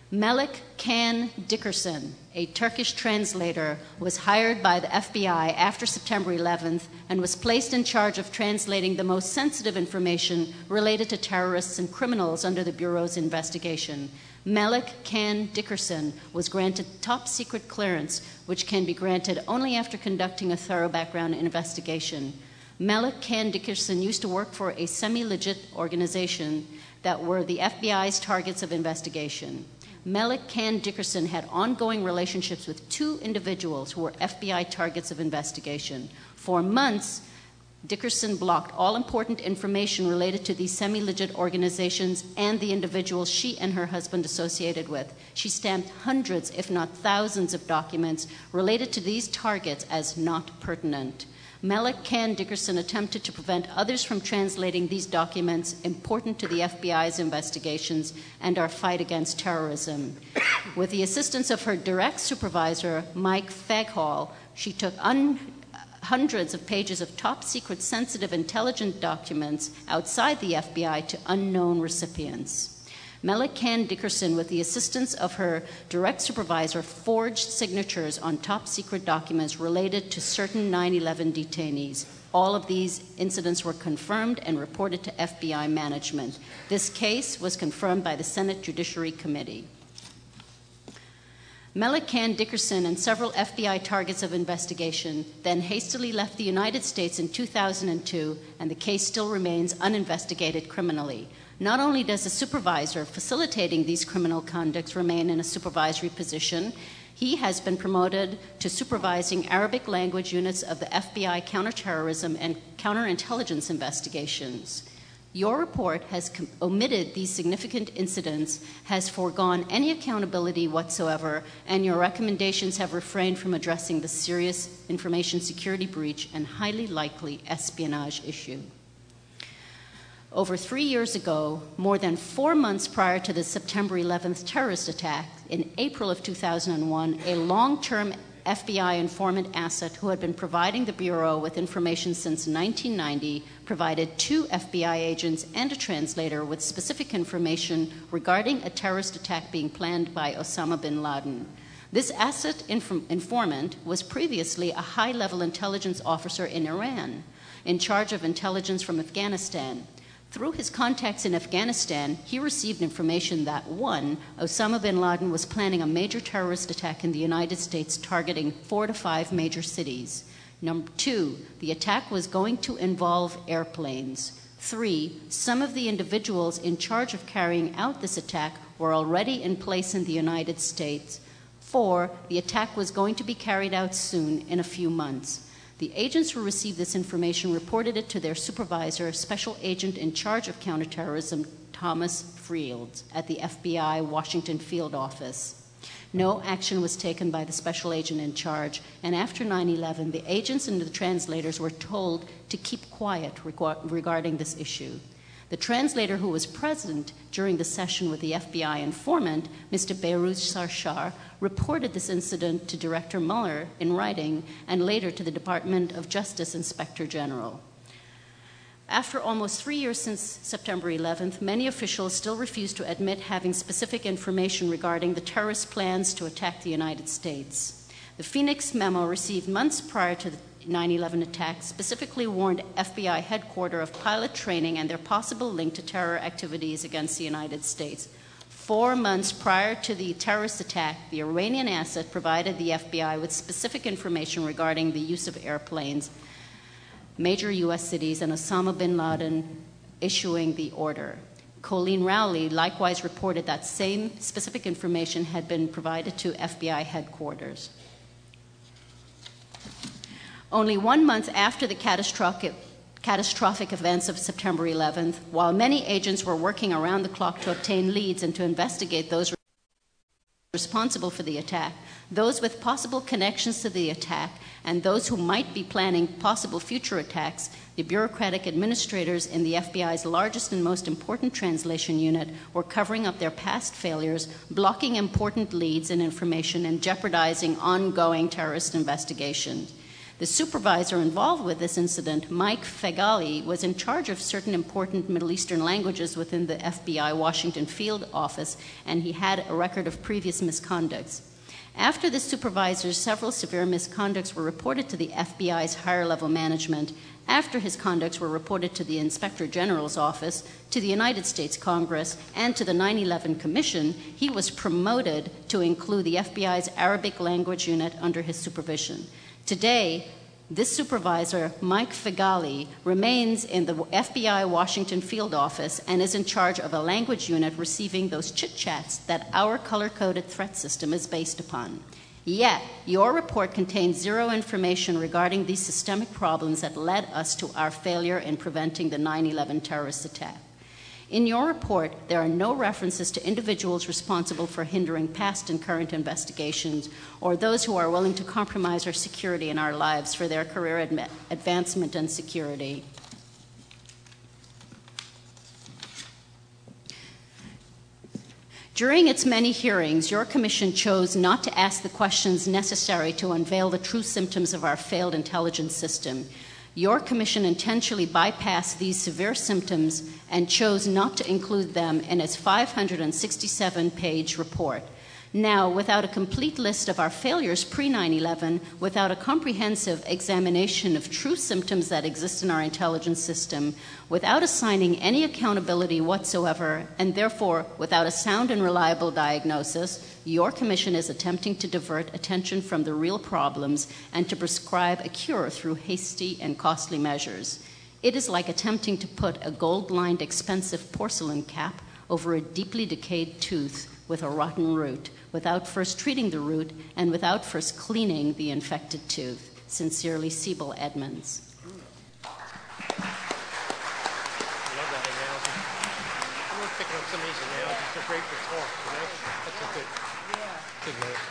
Melik Can Dickerson, a Turkish translator, was hired by the FBI after September 11th and was placed in charge of translating the most sensitive information related to terrorists and criminals under the Bureau's investigation. Melik Can Dickerson was granted top-secret clearance, which can be granted only after conducting a thorough background investigation. Melik Can Dickerson used to work for a semi-legit organization that were the FBI's targets of investigation. Melik Can Dickerson had ongoing relationships with two individuals who were FBI targets of investigation. For months, Dickerson blocked all important information related to these semi-legit organizations and the individuals she and her husband associated with. She stamped hundreds, if not thousands, of documents related to these targets as not pertinent. Melik Can Dickerson attempted to prevent others from translating these documents important to the FBI's investigations and our fight against terrorism. With the assistance of her direct supervisor, Mike Faghall, she took hundreds of pages of top-secret sensitive intelligence documents outside the FBI to unknown recipients. Melik Can Dickerson, with the assistance of her direct supervisor, forged signatures on top-secret documents related to certain 9/11 detainees. All of these incidents were confirmed and reported to FBI management. This case was confirmed by the Senate Judiciary Committee. Melik Can Dickerson and several FBI targets of investigation then hastily left the United States in 2002, and the case still remains uninvestigated criminally. Not only does the supervisor facilitating these criminal conducts remain in a supervisory position, he has been promoted to supervising Arabic language units of the FBI counterterrorism and counterintelligence investigations. Your report has omitted these significant incidents, has foregone any accountability whatsoever, and your recommendations have refrained from addressing the serious information security breach and highly likely espionage issue. Over 3 years ago, more than 4 months prior to the September 11th terrorist attack, in April of 2001, a long-term FBI informant asset who had been providing the Bureau with information since 1990 provided 2 FBI agents and a translator with specific information regarding a terrorist attack being planned by Osama bin Laden. This asset informant was previously a high-level intelligence officer in Iran, in charge of intelligence from Afghanistan. Through his contacts in Afghanistan, he received information that 1, Osama bin Laden was planning a major terrorist attack in the United States targeting 4 to 5 major cities. 2, the attack was going to involve airplanes. 3, some of the individuals in charge of carrying out this attack were already in place in the United States. 4, the attack was going to be carried out soon, in a few months. The agents who received this information reported it to their supervisor, Special Agent in charge of counterterrorism, Thomas Fields, at the FBI Washington Field Office. No action was taken by the Special Agent in charge, and after 9/11, the agents and the translators were told to keep quiet regarding this issue. The translator who was present during the session with the FBI informant, Mr. Behrouz Sarshar, reported this incident to Director Mueller in writing and later to the Department of Justice Inspector General. After almost 3 years since September 11th, many officials still refuse to admit having specific information regarding the terrorist plans to attack the United States. The Phoenix memo received months prior to the 9/11 attack specifically warned FBI headquarters of pilot training and their possible link to terror activities against the United States. 4 months prior to the terrorist attack, the Iranian asset provided the FBI with specific information regarding the use of airplanes, major U.S. cities, and Osama bin Laden issuing the order. Colleen Rowley likewise reported that same specific information had been provided to FBI headquarters. Only 1 month after the catastrophic events of September 11th, while many agents were working around the clock to obtain leads and to investigate those responsible for the attack, those with possible connections to the attack, and those who might be planning possible future attacks, the bureaucratic administrators in the FBI's largest and most important translation unit were covering up their past failures, blocking important leads and information, and jeopardizing ongoing terrorist investigations. The supervisor involved with this incident, Mike Fegali, was in charge of certain important Middle Eastern languages within the FBI Washington field office, and he had a record of previous misconducts. After the supervisor, several severe misconducts were reported to the FBI's higher-level management. After his conducts were reported to the Inspector General's office, to the United States Congress, and to the 9/11 Commission, he was promoted to include the FBI's Arabic language unit under his supervision. Today, this supervisor, Mike Fegali, remains in the FBI Washington field office and is in charge of a language unit receiving those chit-chats that our color-coded threat system is based upon. Yet, your report contains zero information regarding these systemic problems that led us to our failure in preventing the 9/11 terrorist attack. In your report, there are no references to individuals responsible for hindering past and current investigations or those who are willing to compromise our security and our lives for their career advancement and security. During its many hearings, your commission chose not to ask the questions necessary to unveil the true symptoms of our failed intelligence system. Your commission intentionally bypassed these severe symptoms and chose not to include them in its 567-page report. Now, without a complete list of our failures pre-9/11, without a comprehensive examination of true symptoms that exist in our intelligence system, without assigning any accountability whatsoever, and therefore without a sound and reliable diagnosis, your commission is attempting to divert attention from the real problems and to prescribe a cure through hasty and costly measures. It is like attempting to put a gold-lined expensive porcelain cap over a deeply decayed tooth with a rotten root, without first treating the root and without first cleaning the infected tooth. Sincerely, Siebel Edmonds. I love that analogy. I'm going to pick up some of these analogies. They're great for talk, you know? That's a good note.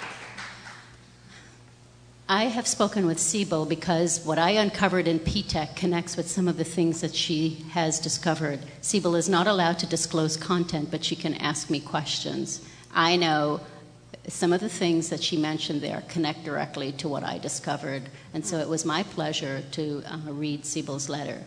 I have spoken with Siebel because what I uncovered in PTEC connects with some of the things that she has discovered. Siebel is not allowed to disclose content, but she can ask me questions. I know some of the things that she mentioned there connect directly to what I discovered, and so it was my pleasure to read Siebel's letter.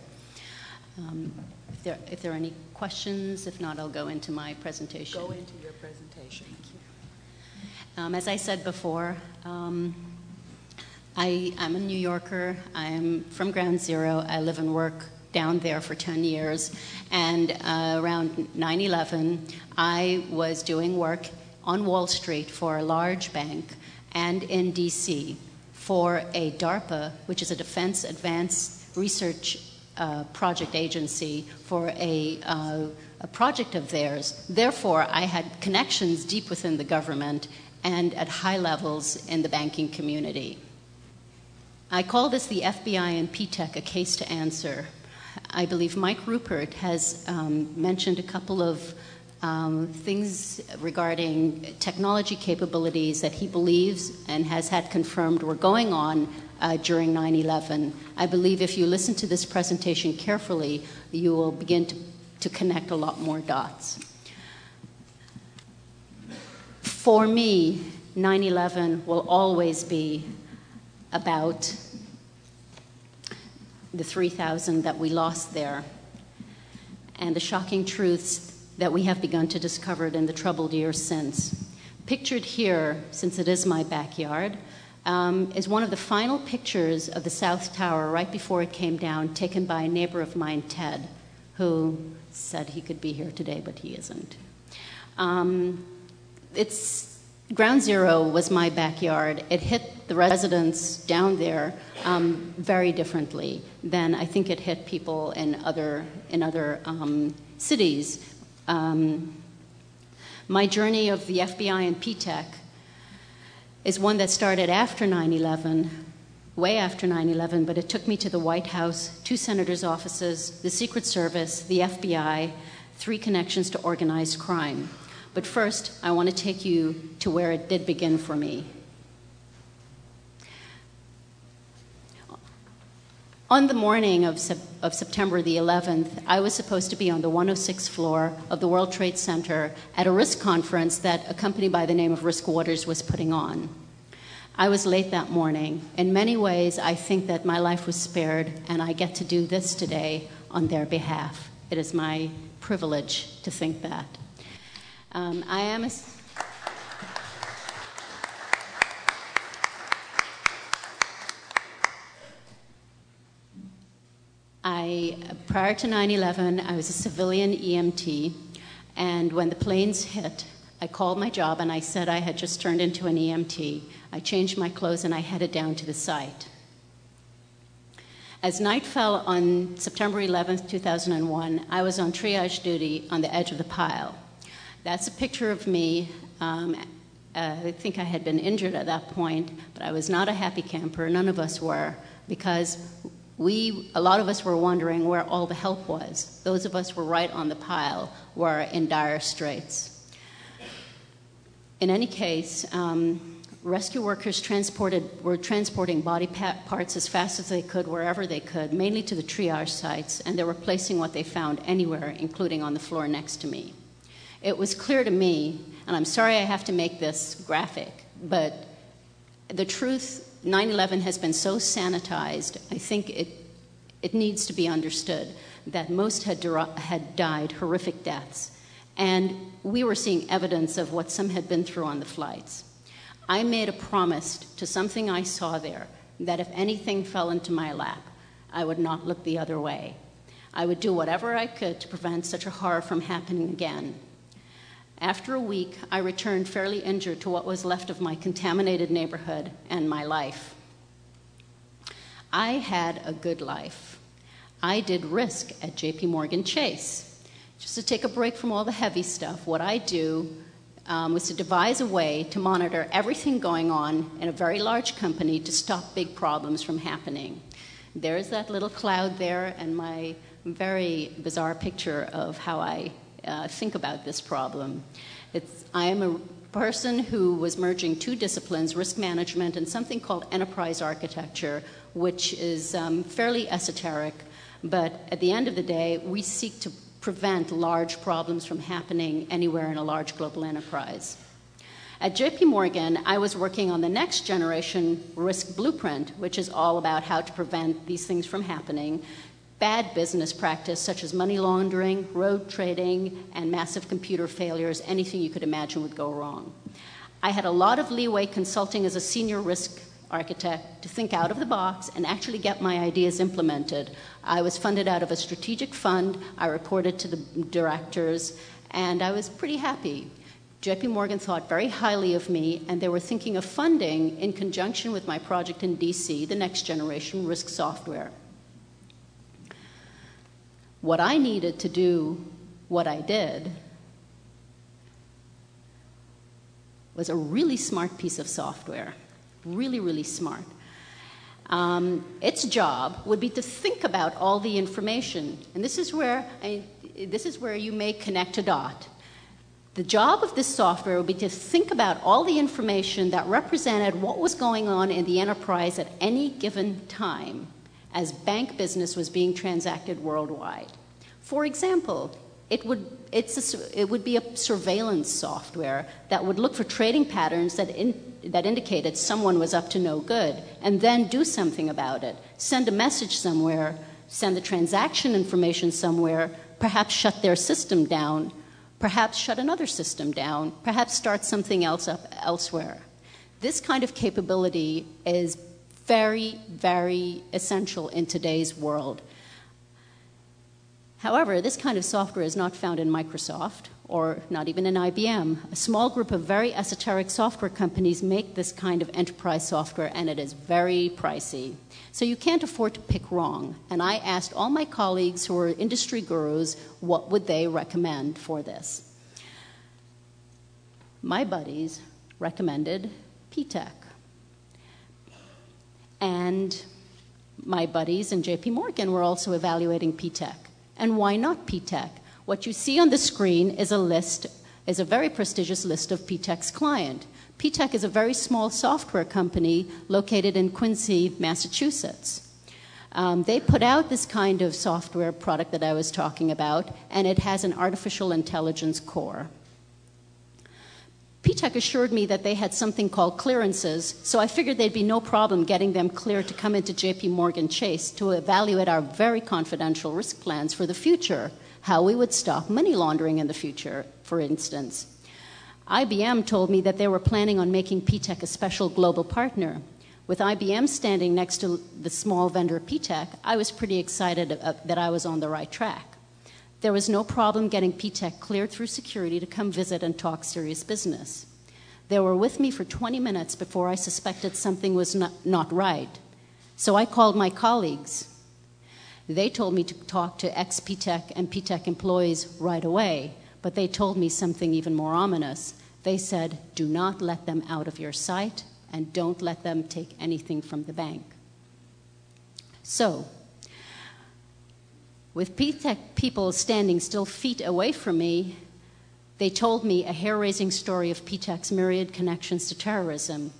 If there are any questions, if not, I'll go into my presentation. Go into your presentation. Thank you. As I said before, I'm a New Yorker. I'm from Ground Zero. I live and work down there for 10 years. And around 9/11, I was doing work on Wall Street for a large bank and in DC for a DARPA, which is a Defense Advanced Research Project Agency, for a project of theirs. Therefore, I had connections deep within the government and at high levels in the banking community. I call this the FBI and PTEC a case to answer. I believe Mike Rupert has mentioned a couple of things regarding technology capabilities that he believes and has had confirmed were going on during 9/11. I believe if you listen to this presentation carefully, you will begin to connect a lot more dots. For me, 9/11 will always be about the 3,000 that we lost there and the shocking truths that we have begun to discover in the troubled years since. Pictured here, since it is my backyard, is one of the final pictures of the South Tower right before it came down, taken by a neighbor of mine, Ted, who said he could be here today, but he isn't. Ground Zero was my backyard. It hit the residents down there very differently than I think it hit people in other cities. My journey of the FBI and PTEC is one that started after 9/11, way after 9/11, but it took me to the White House, 2 senators' offices, the Secret Service, the FBI, 3 connections to organized crime. But first, I want to take you to where it did begin for me. On the morning of September the 11th, I was supposed to be on the 106th floor of the World Trade Center at a risk conference that a company by the name of Risk Waters was putting on. I was late that morning. In many ways, I think that my life was spared, and I get to do this today on their behalf. It is my privilege to think that. Prior to 9/11, I was a civilian EMT, and when the planes hit, I called my job and I said I had just turned into an EMT. I changed my clothes and I headed down to the site. As night fell on September 11th, 2001, I was on triage duty on the edge of the pile. That's a picture of me. I think I had been injured at that point, but I was not a happy camper. None of us were, because a lot of us were wondering where all the help was. Those of us who were right on the pile were in dire straits. In any case, rescue workers were transporting body parts as fast as they could, wherever they could, mainly to the triage sites, and they were placing what they found anywhere, including on the floor next to me. It was clear to me, and I'm sorry I have to make this graphic, but the truth, 9/11 has been so sanitized, I think it needs to be understood that most had died horrific deaths. And we were seeing evidence of what some had been through on the flights. I made a promise to something I saw there that if anything fell into my lap, I would not look the other way. I would do whatever I could to prevent such a horror from happening again. After a week, I returned fairly injured to what was left of my contaminated neighborhood and my life. I had a good life. I did risk at JP Morgan Chase. Just to take a break from all the heavy stuff, what I do was to devise a way to monitor everything going on in a very large company to stop big problems from happening. There's that little cloud there and my very bizarre picture of how I think about this problem. I am a person who was merging two disciplines, risk management and something called enterprise architecture, which is fairly esoteric, but at the end of the day, we seek to prevent large problems from happening anywhere in a large global enterprise. At JP Morgan, I was working on the next generation risk blueprint, which is all about how to prevent these things from happening. Bad business practice, such as money laundering, road trading, and massive computer failures, anything you could imagine would go wrong. I had a lot of leeway consulting as a senior risk architect to think out of the box and actually get my ideas implemented. I was funded out of a strategic fund. I reported to the directors, and I was pretty happy. JP Morgan thought very highly of me, and they were thinking of funding, in conjunction with my project in DC, the next generation risk software. What I needed to do what I did was a really smart piece of software. Really, really smart. Its job would be to think about all the information, and this is where you may connect a dot. The job of this software would be to think about all the information that represented what was going on in the enterprise at any given time as bank business was being transacted worldwide. For example, it would be a surveillance software that would look for trading patterns that indicated someone was up to no good, and then do something about it. Send a message somewhere, send the transaction information somewhere, perhaps shut their system down, perhaps shut another system down, perhaps start something else up elsewhere. This kind of capability is very, very essential in today's world. However, this kind of software is not found in Microsoft or not even in IBM. A small group of very esoteric software companies make this kind of enterprise software, and it is very pricey. So you can't afford to pick wrong. And I asked all my colleagues who are industry gurus what would they recommend for this. My buddies recommended P-TECH. And my buddies in JP Morgan were also evaluating P-TECH. And why not P-TECH? What you see on the screen is a very prestigious list of P-TECH's client. P-TECH is a very small software company located in Quincy, Massachusetts. They put out this kind of software product that I was talking about, and it has an artificial intelligence core. P-TECH assured me that they had something called clearances, so I figured there'd be no problem getting them cleared to come into JP Morgan Chase to evaluate our very confidential risk plans for the future, how we would stop money laundering in the future, for instance. IBM told me that they were planning on making P-TECH a special global partner. With IBM standing next to the small vendor P-TECH, I was pretty excited that I was on the right track. There was no problem getting P-TECH cleared through security to come visit and talk serious business. They were with me for 20 minutes before I suspected something was not right. So I called my colleagues. They told me to talk to ex-P-TECH and P-TECH employees right away, but they told me something even more ominous. They said, do not let them out of your sight and don't let them take anything from the bank. So, with P-TECH people standing still feet away from me, they told me a hair-raising story of P-TECH's myriad connections to terrorism.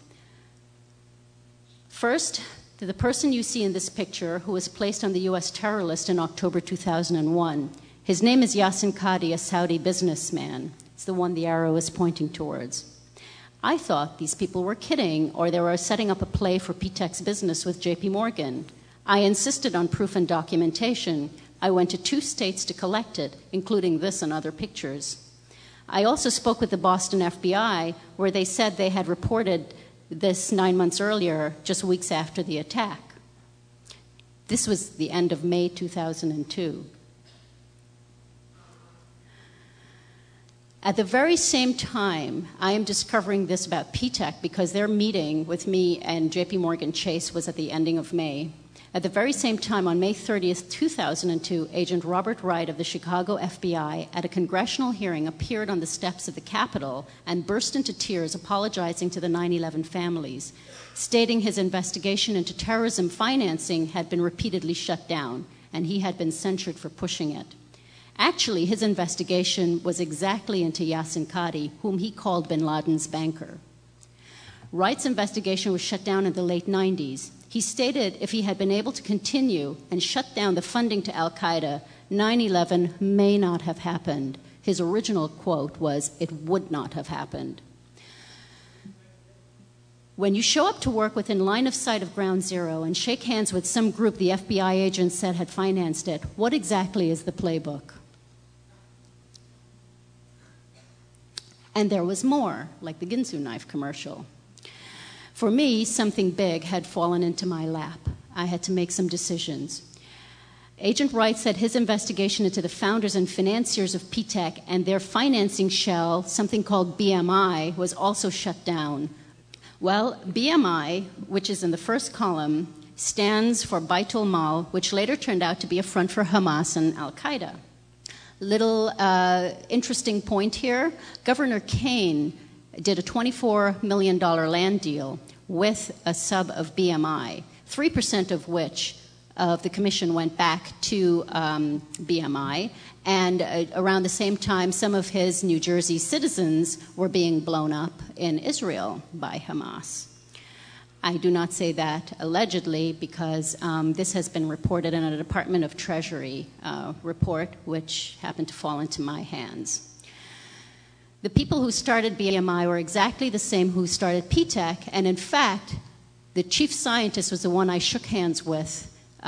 First, to the person you see in this picture who was placed on the US terror list in October 2001. His name is Yassin Qadi, a Saudi businessman. It's the one the arrow is pointing towards. I thought these people were kidding or they were setting up a play for P-TECH's business with JP Morgan. I insisted on proof and documentation. I went to 2 states to collect it, including this and other pictures. I also spoke with the Boston FBI, where they said they had reported this 9 months earlier, just weeks after the attack. This was the end of May 2002. At the very same time, I am discovering this about P-TECH because their meeting with me and JP Morgan Chase was at the ending of May. At the very same time, on May 30th, 2002, Agent Robert Wright of the Chicago FBI at a congressional hearing appeared on the steps of the Capitol and burst into tears apologizing to the 9/11 families, stating his investigation into terrorism financing had been repeatedly shut down and he had been censured for pushing it. Actually, his investigation was exactly into Yassin Qadi, whom he called bin Laden's banker. Wright's investigation was shut down in the late 90s. He stated if he had been able to continue and shut down the funding to al-Qaeda, 9/11 may not have happened. His original quote was, "It would not have happened." When you show up to work within line of sight of Ground Zero and shake hands with some group the FBI agents said had financed it, what exactly is the playbook? And there was more, like the Ginsu knife commercial. For me, something big had fallen into my lap. I had to make some decisions. Agent Wright said his investigation into the founders and financiers of P-TECH and their financing shell, something called BMI, was also shut down. Well, BMI, which is in the first column, stands for Baitul Mal, which later turned out to be a front for Hamas and al-Qaeda. Little interesting point here, Governor Kane did a $24 million land deal with a sub of BMI, 3% of which of the commission went back to BMI, and around the same time some of his New Jersey citizens were being blown up in Israel by Hamas. I do not say that allegedly because this has been reported in a Department of Treasury report which happened to fall into my hands. The people who started BMI were exactly the same who started P-TECH, and in fact, the chief scientist was the one I shook hands with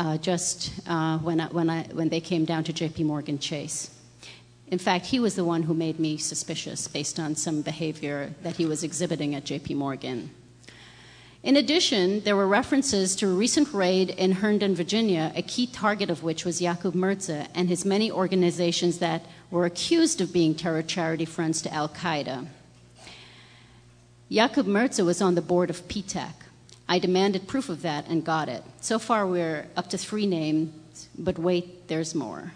when they came down to JP Morgan Chase. In fact, he was the one who made me suspicious based on some behavior that he was exhibiting at JP Morgan. In addition, there were references to a recent raid in Herndon, Virginia, a key target of which was Yaqub Mirza and his many organizations that were accused of being terror charity fronts to al-Qaeda. Yaqub Mirza was on the board of P-TECH. I demanded proof of that and got it. So far, we're up to 3 names, but wait, there's more.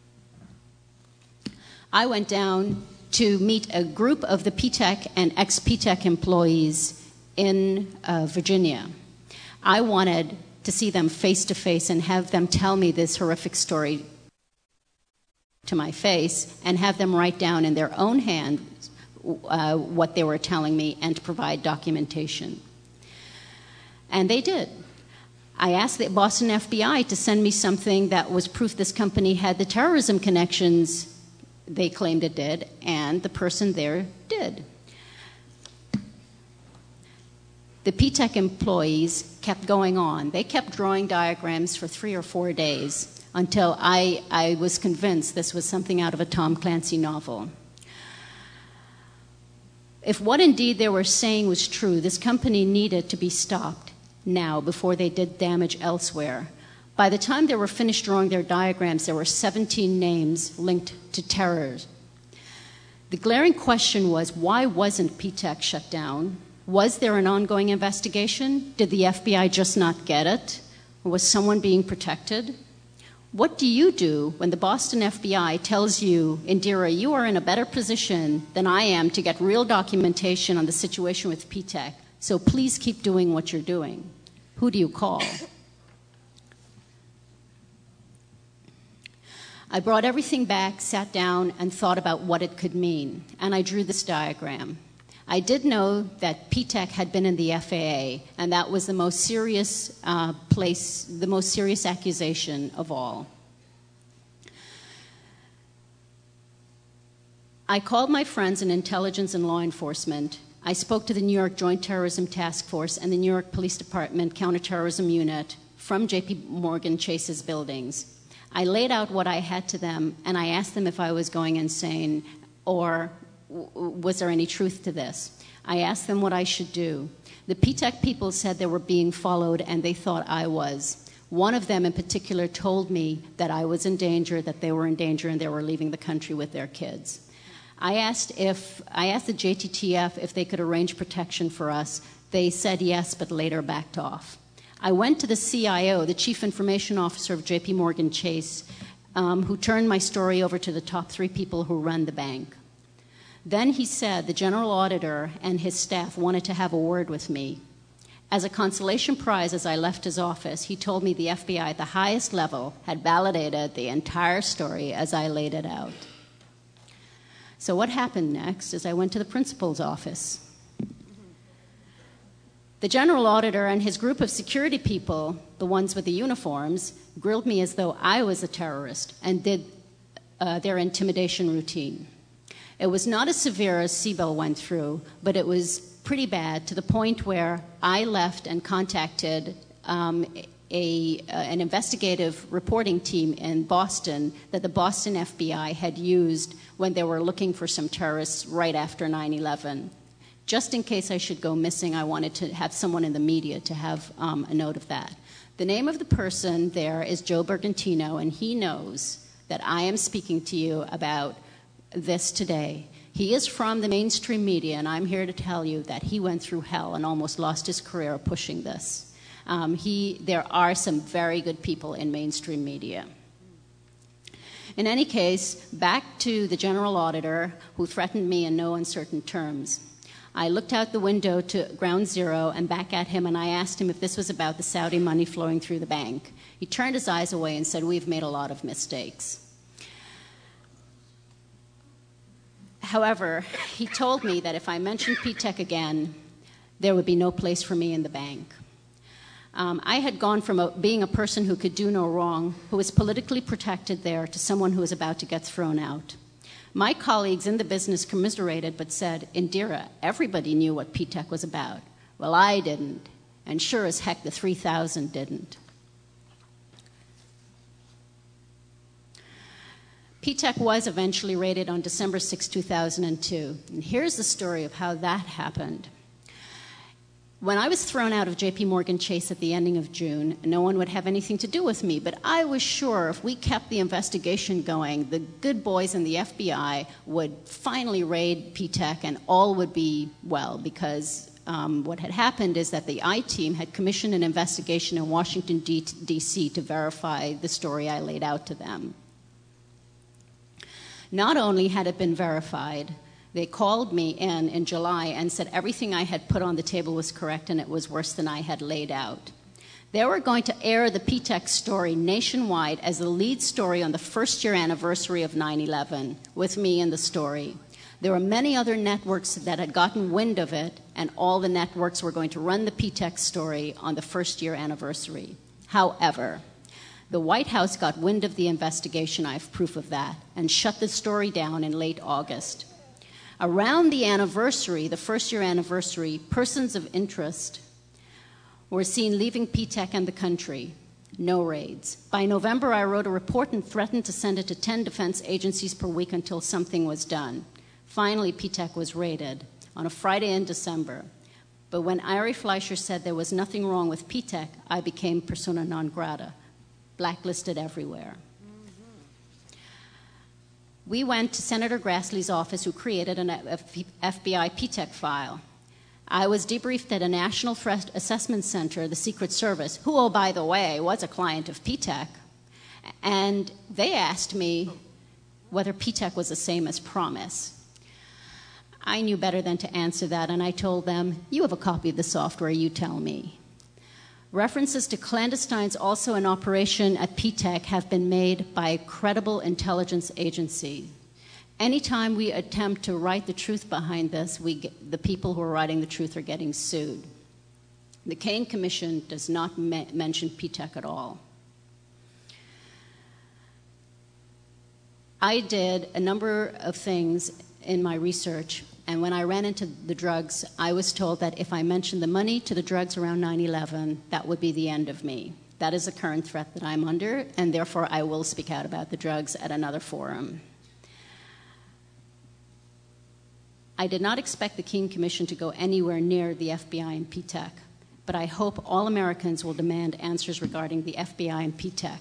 I went down to meet a group of the P-TECH and ex-P-TECH employees in Virginia. I wanted to see them face to face and have them tell me this horrific story to my face and have them write down in their own hand what they were telling me and to provide documentation. And they did. I asked the Boston FBI to send me something that was proof this company had the terrorism connections they claimed it did, and the person there did. The P-TECH employees kept going on. They kept drawing diagrams for 3 or 4 days until I was convinced this was something out of a Tom Clancy novel. If what indeed they were saying was true, this company needed to be stopped now before they did damage elsewhere. By the time they were finished drawing their diagrams, there were 17 names linked to terror. The glaring question was, why wasn't P-TECH shut down? Was there an ongoing investigation? Did the FBI just not get it? Or was someone being protected? What do you do when the Boston FBI tells you, Indira, you are in a better position than I am to get real documentation on the situation with P-TECH, so please keep doing what you're doing? Who do you call? I brought everything back, sat down, and thought about what it could mean, and I drew this diagram. I did know that P-TECH had been in the FAA, and that was the most serious the most serious accusation of all. I called my friends in intelligence and law enforcement. I spoke to the New York Joint Terrorism Task Force and the New York Police Department Counterterrorism Unit from J.P. Morgan Chase's buildings. I laid out what I had to them, and I asked them if I was going insane or was there any truth to this. I asked them what I should do. The P-TECH people said they were being followed, and they thought I was. One of them in particular told me that I was in danger, that they were in danger, and they were leaving the country with their kids. I asked the JTTF if they could arrange protection for us. They said yes, but later backed off. I went to the CIO, the Chief Information Officer of J.P. Morgan Chase, who turned my story over to the top 3 people who run the bank. Then he said the general auditor and his staff wanted to have a word with me. As a consolation prize, as I left his office, he told me the FBI at the highest level had validated the entire story as I laid it out. So what happened next is I went to the principal's office. The general auditor and his group of security people, the ones with the uniforms, grilled me as though I was a terrorist and did their intimidation routine. It was not as severe as Siebel went through, but it was pretty bad to the point where I left and contacted an investigative reporting team in Boston that the Boston FBI had used when they were looking for some terrorists right after 9/11. Just in case I should go missing, I wanted to have someone in the media to have a note of that. The name of the person there is Joe Bergantino, and he knows that I am speaking to you about this today. He is from the mainstream media, and I'm here to tell you that he went through hell and almost lost his career pushing this. There are some very good people in mainstream media. In any case, back to the general auditor who threatened me in no uncertain terms. I looked out the window to ground zero and back at him, and I asked him if this was about the Saudi money flowing through the bank. He turned his eyes away and said, "We've made a lot of mistakes." However, he told me that if I mentioned P-TECH again, there would be no place for me in the bank. I had gone from being a person who could do no wrong, who was politically protected there, to someone who was about to get thrown out. My colleagues in the business commiserated but said, "Indira, everybody knew what P-TECH was about." Well, I didn't, and sure as heck the 3,000 didn't. P-TECH was eventually raided on December 6, 2002. And here's the story of how that happened. When I was thrown out of J.P. Morgan Chase at the ending of June, no one would have anything to do with me, but I was sure if we kept the investigation going, the good boys in the FBI would finally raid P-TECH and all would be well, because what had happened is that the I-team had commissioned an investigation in Washington, D.C. to verify the story I laid out to them. Not only had it been verified, they called me in July and said everything I had put on the table was correct and it was worse than I had laid out. They were going to air the P-TECH story nationwide as the lead story on the first-year anniversary of 9/11, with me in the story. There were many other networks that had gotten wind of it, and all the networks were going to run the P-TECH story on the first-year anniversary. However, the White House got wind of the investigation, I have proof of that, and shut the story down in late August. Around the anniversary, the first-year anniversary, persons of interest were seen leaving P-TECH and the country. No raids. By November, I wrote a report and threatened to send it to 10 defense agencies per week until something was done. Finally, P-TECH was raided on a Friday in December. But when Ari Fleischer said there was nothing wrong with P-TECH, I became persona non grata, blacklisted everywhere. We went to Senator Grassley's office, who created an FBI P-TECH file. I was debriefed at a National Threat Assessment Center, the Secret Service, who, oh, by the way, was a client of P-TECH, and they asked me whether P-TECH was the same as PROMIS. I knew better than to answer that, and I told them, you have a copy of the software, you tell me. References to clandestines also in operation at P-TECH have been made by a credible intelligence agency. Anytime we attempt to write the truth behind this, the people who are writing the truth are getting sued. The Kane Commission does not mention P-TECH at all. I did a number of things in my research, and when I ran into the drugs, I was told that if I mentioned the money to the drugs around 9/11, that would be the end of me. That is the current threat that I'm under, and therefore I will speak out about the drugs at another forum. I did not expect the Keene Commission to go anywhere near the FBI and P-TECH, but I hope all Americans will demand answers regarding the FBI and P-TECH.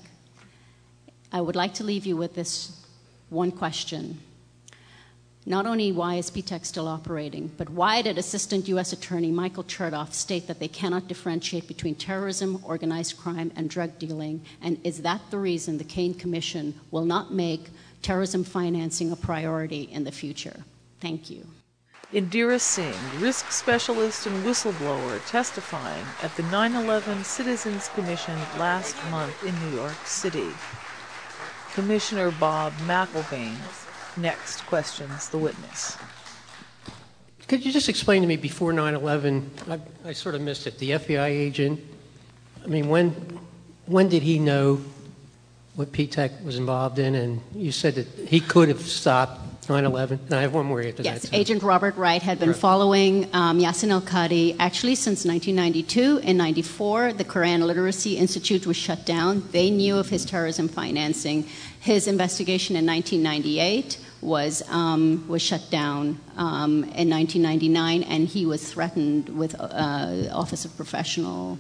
I would like to leave you with this one question. Not only why is P-TECH still operating, but why did Assistant U.S. Attorney Michael Chertoff state that they cannot differentiate between terrorism, organized crime, and drug dealing? And is that the reason the Kane Commission will not make terrorism financing a priority in the future? Thank you. Indira Singh, risk specialist and whistleblower, testifying at the 9/11 Citizens Commission last month in New York City. Commissioner Bob McIlvaine next questions the witness. Could you just explain to me before 9/11, I sort of missed it, the FBI agent, I mean, when did he know what P-TECH was involved in? And you said that he could have stopped 9/11. And I have one more after that. Yes, Agent Robert Wright had been following Yassin al-Qadi actually since 1992. In 94, the Quran Literacy Institute was shut down. They knew of his terrorism financing. His investigation in 1998 was shut down in 1999, and he was threatened with Office of Professional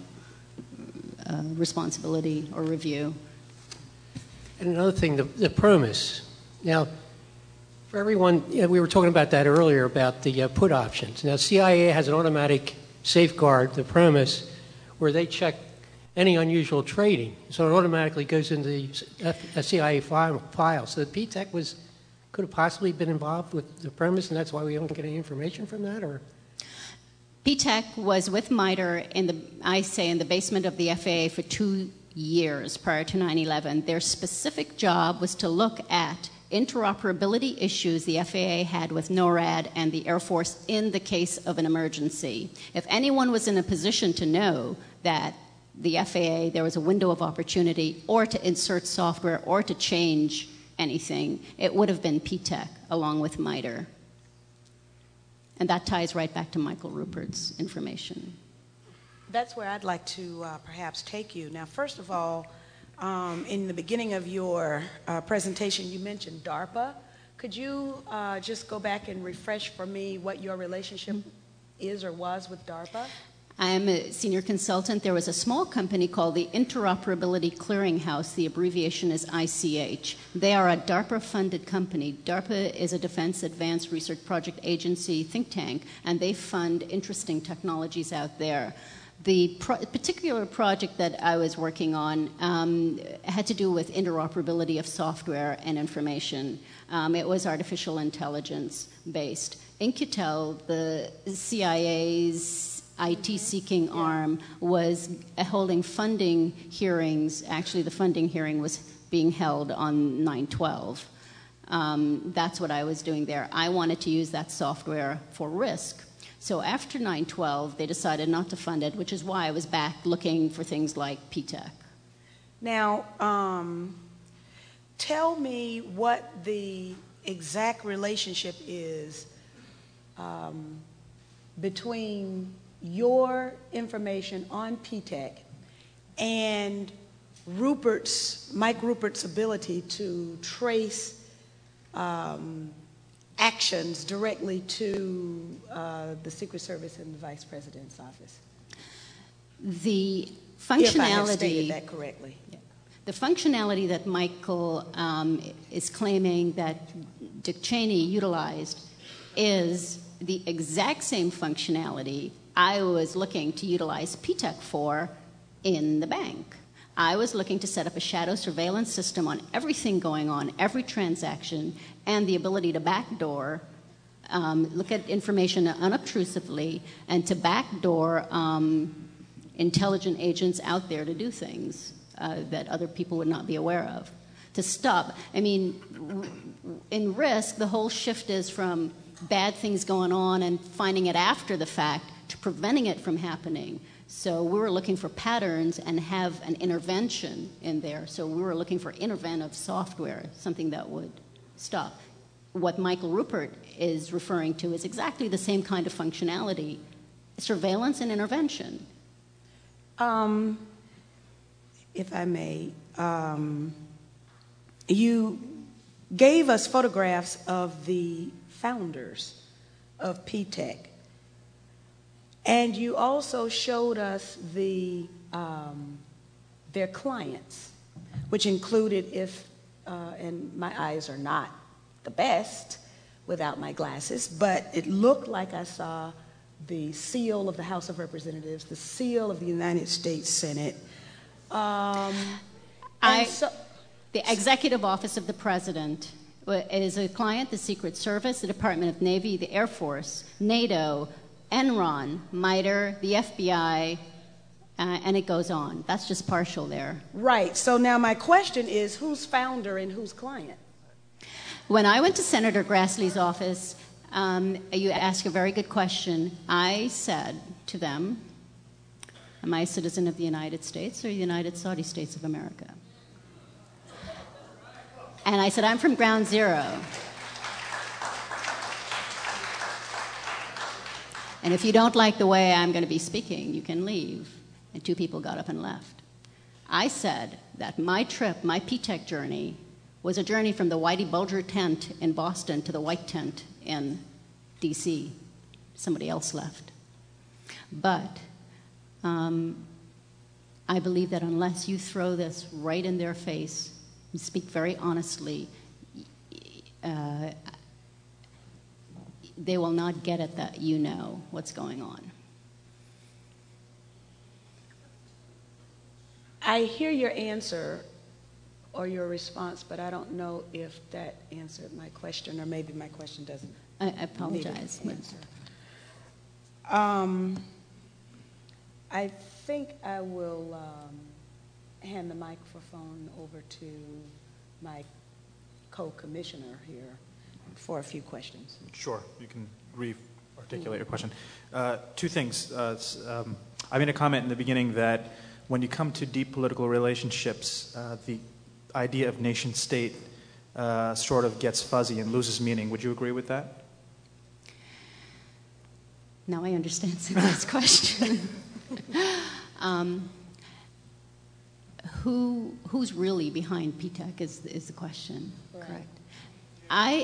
Responsibility or Review. And another thing, the PROMIS. Now, for everyone, we were talking about that earlier, about the put options. Now, CIA has an automatic safeguard, the PROMIS, where they check any unusual trading. So it automatically goes into the CIA file. So the P-TECH could have possibly been involved with the PROMIS, and that's why we don't get any information from that? Or P-TECH was with MITRE in the basement of the FAA for 2 years prior to 9/11. Their specific job was to look at interoperability issues the FAA had with NORAD and the Air Force in the case of an emergency. If anyone was in a position to know that the FAA, there was a window of opportunity or to insert software or to change anything, it would have been P-TECH along with MITRE. And that ties right back to Michael Rupert's information. That's where I'd like to perhaps take you. Now, first of all, in the beginning of your presentation, you mentioned DARPA. Could you just go back and refresh for me what your relationship is or was with DARPA? I am a senior consultant. There was a small company called the Interoperability Clearinghouse. The abbreviation is ICH. They are a DARPA-funded company. DARPA is a Defense Advanced Research Project Agency think tank, and they fund interesting technologies out there. The particular project that I was working on had to do with interoperability of software and information. It was artificial intelligence based. In-Q-Tel, the CIA's IT-seeking arm, was holding funding hearings. Actually, the funding hearing was being held on 9/12. That's what I was doing there. I wanted to use that software for risk. So after 9/12, they decided not to fund it, which is why I was back looking for things like P-TECH. Now, tell me what the exact relationship is between your information on PTEC and Mike Rupert's ability to trace actions directly to the Secret Service and the Vice President's office? The If I have stated functionality, that correctly. the functionality that Michael is claiming that Dick Cheney utilized is the exact same functionality I was looking to utilize PTEC for in the bank. I was looking to set up a shadow surveillance system on everything going on, every transaction, and the ability to backdoor, look at information unobtrusively, and to backdoor intelligent agents out there to do things that other people would not be aware of. To stop. I mean, in risk, the whole shift is from bad things going on and finding it after the fact to preventing it from happening. So we were looking for patterns and have an intervention in there. So we were looking for interventive software, something that would stop. What Michael Rupert is referring to is exactly the same kind of functionality, surveillance and intervention. If I may, you gave us photographs of the founders of PTEC, and you also showed us their clients, which included, and my eyes are not the best without my glasses, but it looked like I saw the seal of the House of Representatives, the seal of the United States Senate. The Executive Office of the President is a client, the Secret Service, the Department of Navy, the Air Force, NATO, Enron, MITRE, the FBI, and it goes on. That's just partial there. Right. So now my question is, who's founder and who's client? When I went to Senator Grassley's office, you asked a very good question. I said to them, am I a citizen of the United States or the United Saudi States of America? And I said, I'm from Ground Zero. And if you don't like the way I'm going to be speaking, you can leave. And 2 people got up and left. I said that my trip, my PTEC journey, was a journey from the Whitey Bulger tent in Boston to the White tent in D.C. Somebody else left. But I believe that unless you throw this right in their face and speak very honestly, they will not get it that you know what's going on. I hear your answer or your response, but I don't know if that answered my question, or maybe my question doesn't. I apologize. Need an answer. I think I will hand the microphone over to my co-commissioner here for a few questions. Sure, you can re-articulate your question. 2 things. I made a comment in the beginning that when you come to deep political relationships, the idea of nation-state sort of gets fuzzy and loses meaning. Would you agree with that? Now I understand Cynthia's question. Who's really behind PTEC is the question, right. Correct? I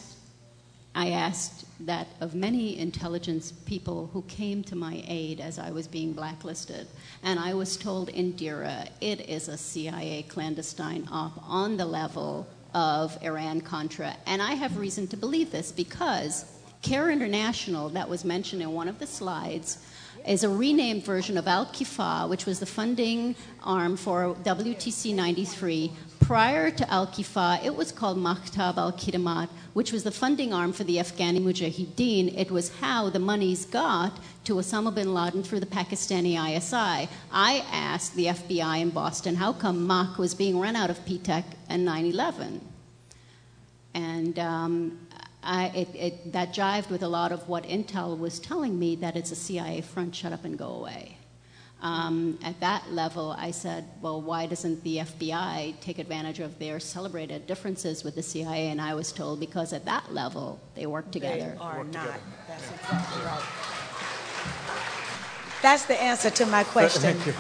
asked that of many intelligence people who came to my aid as I was being blacklisted, and I was told, Indira, it is a CIA clandestine op on the level of Iran-Contra, and I have reason to believe this because CARE International, that was mentioned in one of the slides, is a renamed version of Al-Kifa, which was the funding arm for WTC 93. Prior to Al-Kifa, it was called Maktab al-Khidmat, which was the funding arm for the Afghani Mujahideen. It was how the monies got to Osama bin Laden through the Pakistani ISI. I asked the FBI in Boston, how come MAK was being run out of PTEC in 9/11? And that jived with a lot of what Intel was telling me, that it's a CIA front, shut up and go away. At that level, I said, well, why doesn't the FBI take advantage of their celebrated differences with the CIA? And I was told, because at that level, they work together. They are not. That's exactly right. That's the answer to my question. Thank you.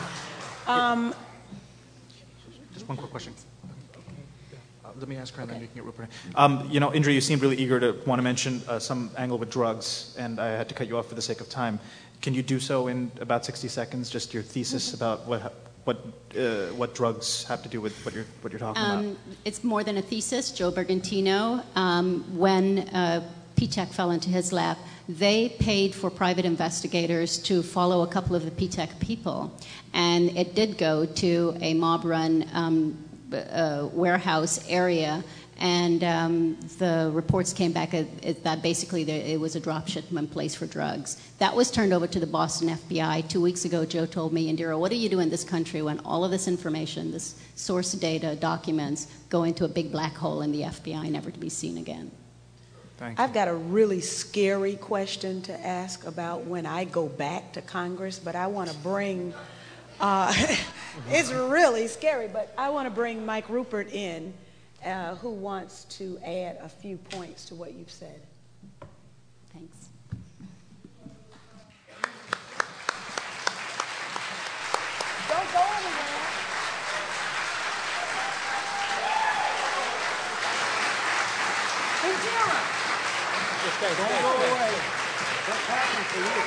Just one quick question. Let me ask her, and then you can get Rupert. Indra, you seemed really eager to want to mention some angle with drugs, and I had to cut you off for the sake of time. Can you do so in about 60 seconds? Just your thesis about what drugs have to do with what you're talking about. It's more than a thesis. Joe Bergantino, when PTAC fell into his lap, they paid for private investigators to follow a couple of the PTAC people, and it did go to a mob-run warehouse area, and the reports came back that basically it was a drop shipment place for drugs. That was turned over to the Boston FBI. 2 weeks ago, Joe told me, Indira, what do you do in this country when all of this information, this source data, documents, go into a big black hole in the FBI, never to be seen again? Thank you. I've got a really scary question to ask about when I go back to Congress, but I want to bring, it's really scary, but I want to bring Mike Rupert in, who wants to add a few points to what you've said. Thanks. Don't go anywhere. Indira. Don't go away. What's happening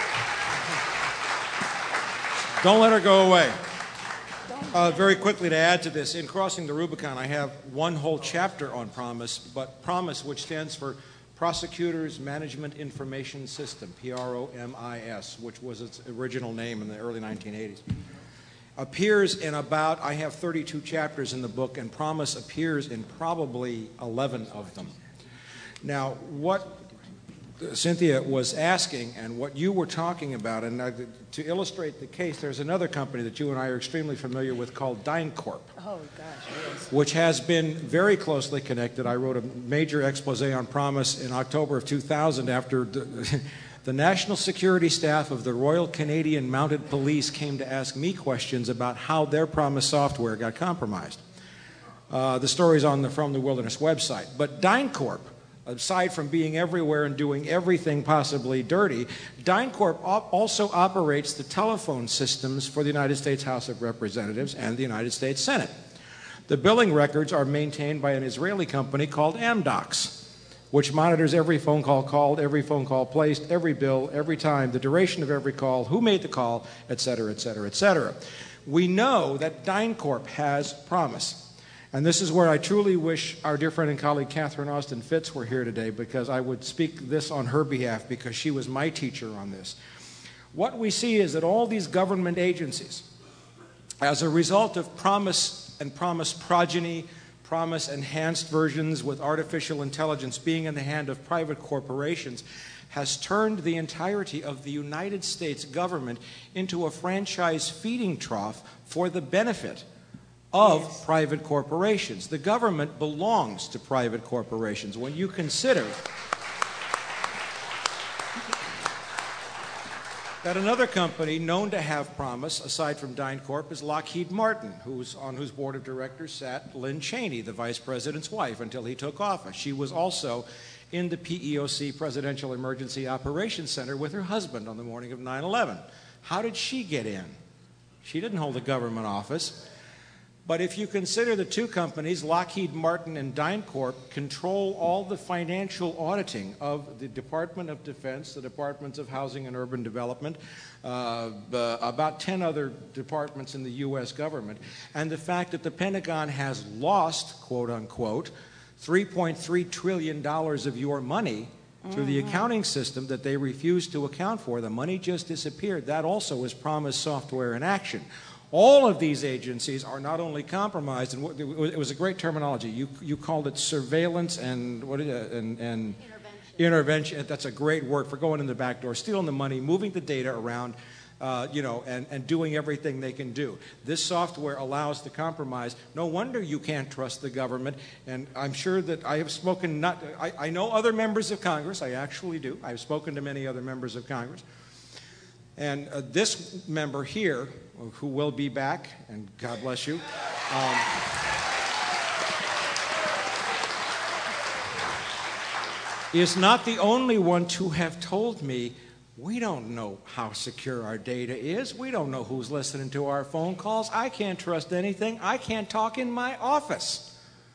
for you? Don't let her go away. Very quickly to add to this, in Crossing the Rubicon, I have one whole chapter on PROMIS, but PROMIS, which stands for Prosecutors Management Information System, PROMIS, which was its original name in the early 1980s, appears in about, I have 32 chapters in the book, and PROMIS appears in probably 11 of them. Now, what Cynthia was asking and what you were talking about, and to illustrate the case, there's another company that you and I are extremely familiar with called DynCorp. Oh, gosh, yes. Which has been very closely connected. I wrote a major expose on PROMIS in October of 2000 after the National Security Staff of the Royal Canadian Mounted Police came to ask me questions about how their PROMIS software got compromised. The story's on the From the Wilderness website. But DynCorp, aside from being everywhere and doing everything possibly dirty, DynCorp also operates the telephone systems for the United States House of Representatives and the United States Senate. The billing records are maintained by an Israeli company called Amdocs, which monitors every phone call called, every phone call placed, every bill, every time, the duration of every call, who made the call, et cetera, et cetera, et cetera. We know that DynCorp has PROMIS. And this is where I truly wish our dear friend and colleague Catherine Austin Fitts were here today, because I would speak this on her behalf, because she was my teacher on this. What we see is that all these government agencies, as a result of PROMIS and PROMIS progeny, PROMIS enhanced versions with artificial intelligence being in the hand of private corporations, has turned the entirety of the United States government into a franchise feeding trough for the benefit of private corporations. The government belongs to private corporations. When you consider that another company known to have PROMIS, aside from DynCorp, is Lockheed Martin, on whose board of directors sat Lynn Cheney, the vice president's wife, until he took office. She was also in the PEOC Presidential Emergency Operations Center with her husband on the morning of 9/11. How did she get in? She didn't hold a government office. But if you consider the two companies, Lockheed Martin and DynCorp, control all the financial auditing of the Department of Defense, the Departments of Housing and Urban Development, about 10 other departments in the U.S. government, and the fact that the Pentagon has lost, quote unquote, $3.3 trillion of your money through the accounting system that they refuse to account for. The money just disappeared. That also is PROMIS software in action. All of these agencies are not only compromised, and it was a great terminology. You called it surveillance and intervention. That's a great word for going in the back door, stealing the money, moving the data around, and doing everything they can do. This software allows the compromise. No wonder you can't trust the government. And I'm sure that I have spoken. I know other members of Congress. I actually do. I've spoken to many other members of Congress. And this member here, who will be back, and God bless you, is not the only one to have told me We don't know how secure our data is. We don't know who's listening to our phone calls. I can't trust anything. I can't talk in my office.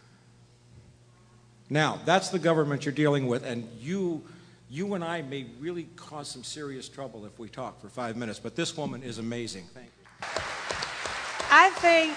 Now, that's the government you're dealing with, and you and I may really cause some serious trouble if we talk for 5 minutes, but this woman is amazing. Thank you. I think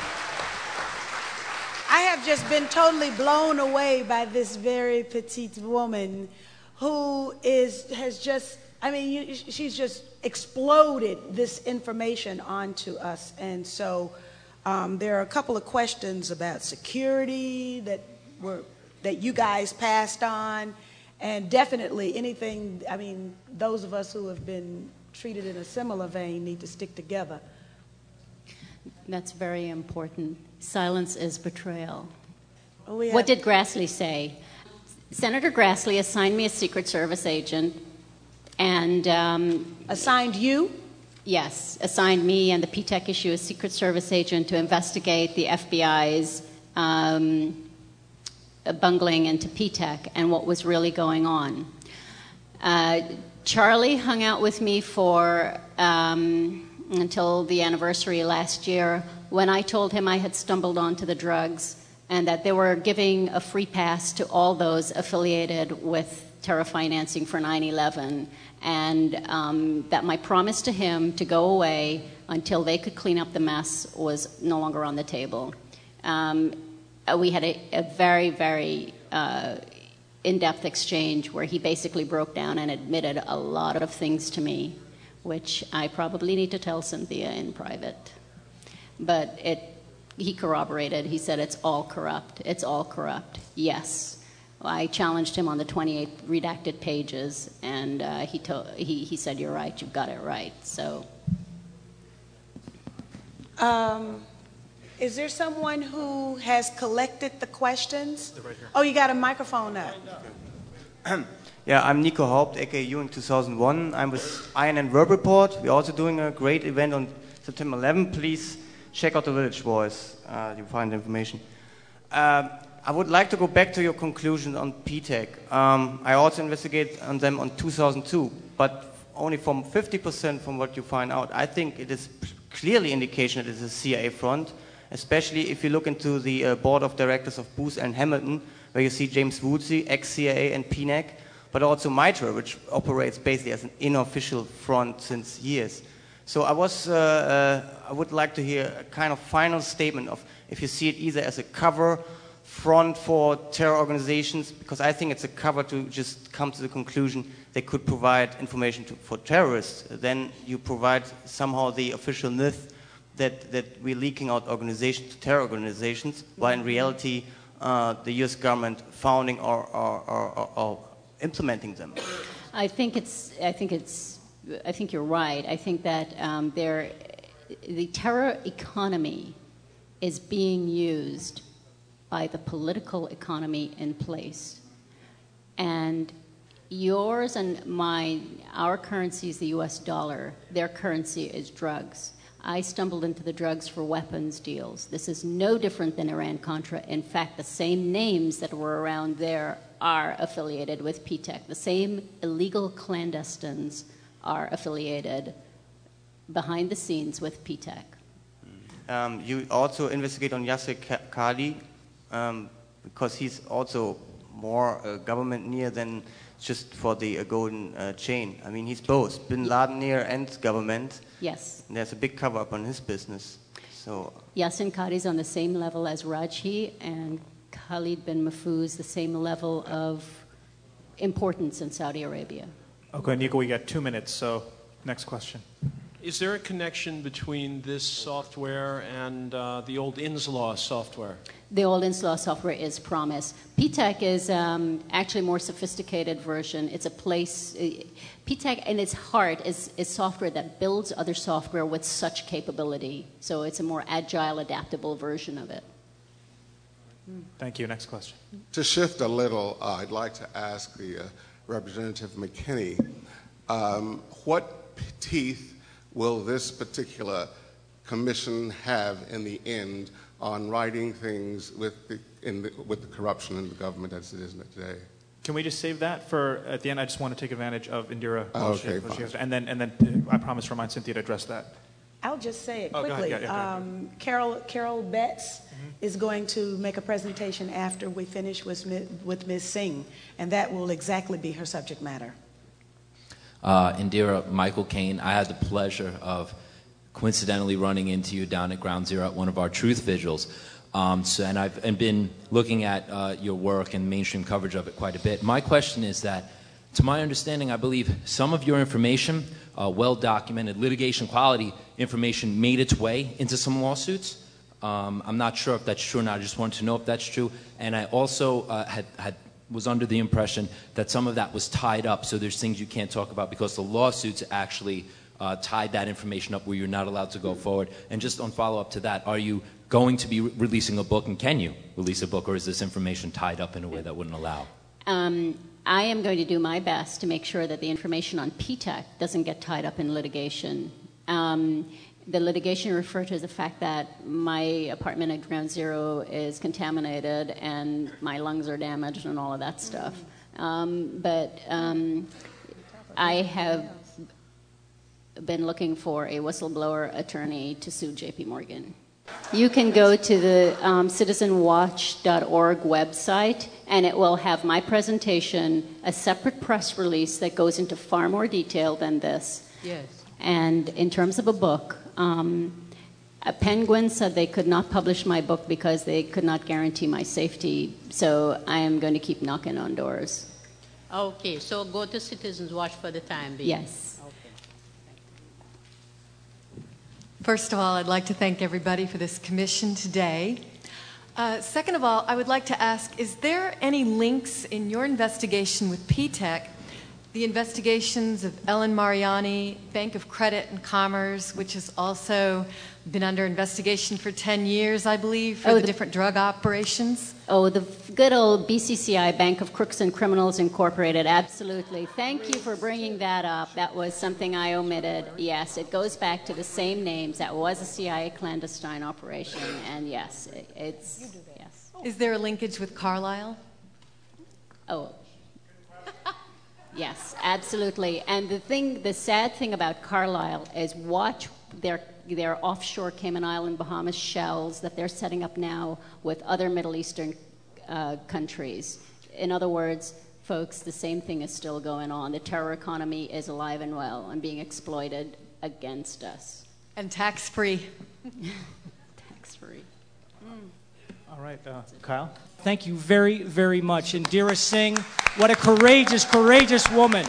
I have just been totally blown away by this very petite woman who has just, she's just exploded this information onto us. And so there are a couple of questions about security that you guys passed on, and definitely anything, those of us who have been treated in a similar vein need to stick together. That's very important. Silence is betrayal. Oh, What did Grassley say? Senator Grassley assigned me a Secret Service agent, and assigned you? Yes, assigned me and the PTEC issue a Secret Service agent to investigate the FBI's bungling into PTEC and what was really going on. Charlie hung out with me for until the anniversary last year, when I told him I had stumbled onto the drugs and that they were giving a free pass to all those affiliated with terror financing for 9/11, and that my promise to him to go away until they could clean up the mess was no longer on the table. We had a very, very in-depth exchange where he basically broke down and admitted a lot of things to me, which I probably need to tell Cynthia in private. But he corroborated. He said, it's all corrupt. It's all corrupt. Yes. I challenged him on the 28 redacted pages, and he said, you're right, you've got it right. So, is there someone who has collected the questions? Right here. Oh, you got a microphone up. Yeah, I'm Nico Haupt, aka Ewing 2001. I'm with Iron and Verb Report. We're also doing a great event on September 11. Please check out the Village Voice. You'll find information. I would like to go back to your conclusion on PTEC. I also investigated on them on 2002, but only from 50% from what you find out. I think it is clearly indication that it is a CIA front, especially if you look into the board of directors of Booz and Hamilton, where you see James Woodsey, ex-CIA and PNAC, but also MITRE, which operates basically as an unofficial front since years. So I would like to hear a kind of final statement of if you see it either as a cover front for terror organizations, because I think it's a cover to just come to the conclusion they could provide information for terrorists. Then you provide somehow the official myth that we're leaking out organizations to terror organizations, while in reality the U.S. government founding or implementing them. I think you're right. I think that the terror economy is being used by the political economy in place. And yours and mine, our currency is the US dollar. Their currency is drugs. I stumbled into the drugs for weapons deals. This is no different than Iran-Contra. In fact, the same names that were around there are affiliated with PTEC. The same illegal clandestines are affiliated behind the scenes with PTEC. You also investigate on Yasser Qadi, because he's also more government near than just for the golden chain. I mean, he's both Bin Laden near and government. Yes. And there's a big cover-up on his business. So Yasser Qadi is on the same level as Rajhi, and Khalid bin Mahfouz the same level of importance in Saudi Arabia. Okay, Nico, we got 2 minutes, so next question. Is there a connection between this software and the old Inslaw software? The old Inslaw software is Promise. PTEC is actually a more sophisticated version. It's a place, PTEC in its heart is software that builds other software with such capability. So it's a more agile, adaptable version of it. Thank you. Next question. To shift a little, I'd like to ask the Representative McKinney, what teeth will this particular commission have in the end on righting things with the corruption in the government as it is today? Can we just save that for at the end? I just want to take advantage of Indira. Okay, And then I promise to remind Cynthia to address that. I'll just say it Oh, go quickly. ahead. Yeah, Carol Betts is going to make a presentation after we finish with Ms. Singh, and that will exactly be her subject matter. Indira, Michael Caine, I had the pleasure of coincidentally running into you down at Ground Zero at one of our truth vigils. And I've been looking at your work and mainstream coverage of it quite a bit. My question is that, to my understanding, I believe some of your information, well-documented litigation quality information, made its way into some lawsuits. I'm not sure if that's true or not. I just wanted to know if that's true. And I also was under the impression that some of that was tied up, so there's things you can't talk about because the lawsuits actually tied that information up where you're not allowed to go forward. And just on follow-up to that, are you going to be releasing a book, and can you release a book, or is this information tied up in a way that wouldn't allow? I am going to do my best to make sure that the information on PTAC doesn't get tied up in litigation. The litigation referred to the fact that my apartment at Ground Zero is contaminated and my lungs are damaged and all of that stuff. But I have been looking for a whistleblower attorney to sue J.P. Morgan. You can go to the citizenwatch.org website, and it will have my presentation, a separate press release that goes into far more detail than this. Yes. And in terms of a book, Penguin said they could not publish my book because they could not guarantee my safety, so I am going to keep knocking on doors. Okay, so go to Citizens Watch for the time being. Yes. First of all, I'd like to thank everybody for this commission today. Second of all, I would like to ask, is there any links in your investigation with PTEC, the investigations of Ellen Mariani, Bank of Credit and Commerce, which has also been under investigation for 10 years, I believe, for the different drug operations? Oh, the good old BCCI, Bank of Crooks and Criminals Incorporated, absolutely. Thank you for bringing that up. That was something I omitted. Yes, it goes back to the same names. That was a CIA clandestine operation, and yes, it's, yes. Is there a linkage with Carlyle? Oh, yes, absolutely. And the sad thing about Carlyle is watch their offshore Cayman Island, Bahamas shells that they're setting up now with other Middle Eastern countries. In other words, folks, the same thing is still going on. The terror economy is alive and well and being exploited against us. And tax-free. Tax-free. All right, Kyle? Thank you very, very much. Indira Singh, what a courageous, courageous woman.